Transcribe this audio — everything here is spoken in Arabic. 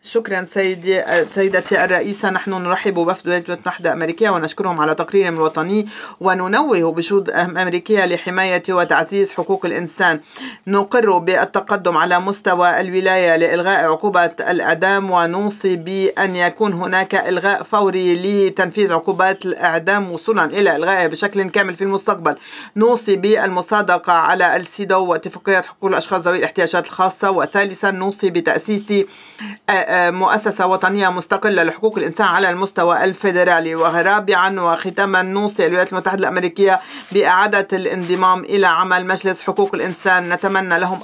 شكرا سيدتي الرئيسة. نحن نرحب بوفد الولايات المتحدة الأمريكية ونشكرهم على تقريرهم الوطني، وننوه بجهود أمريكية لحماية وتعزيز حقوق الإنسان. نقر بالتقدم على مستوى الولاية لإلغاء عقوبة الإعدام، ونوصي بأن يكون هناك إلغاء فوري لتنفيذ عقوبات الإعدام وصولا إلى إلغائها بشكل كامل في المستقبل. نوصي بالمصادقة على السيدو واتفاقية حقوق الأشخاص ذوي الاحتياجات الخاصة. وثالثا نوصي بتأسيس مؤسسة وطنية مستقلة لحقوق الإنسان على المستوى الفيدرالي. ورابعا وختاما نوصي الولايات المتحدة الأمريكية بإعادة الانضمام إلى عمل مجلس حقوق الإنسان. نتمنى لهم